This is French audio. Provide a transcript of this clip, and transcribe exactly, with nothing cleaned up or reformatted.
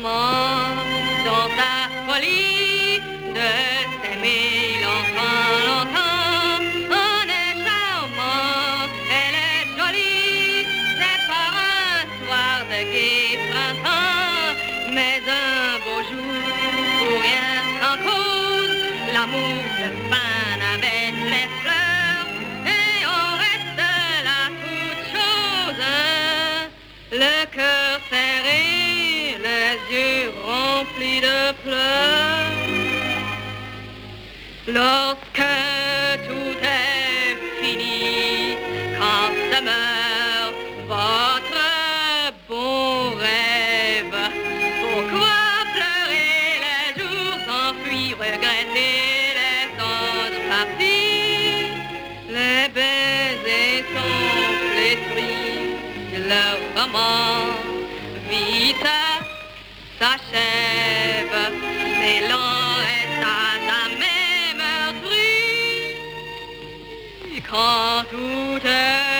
amant dans sa folie de s'aimer longtemps, longtemps. On est charmant, elle est jolie, c'est par un soir de gai printemps. Mais un beau jour, pour rien en cause, l'amour se fane avec les fleurs et on reste là toute chose, le cœur serré, les yeux remplis de pleurs. Lorsque tout est fini, quand demeure votre bon rêve, pourquoi pleurer les jours s'enfuir, regretter les anges partis? Les baisers sont flétris, le roman vite s'achève, l'élan est à jamais meurtri. Quand tout est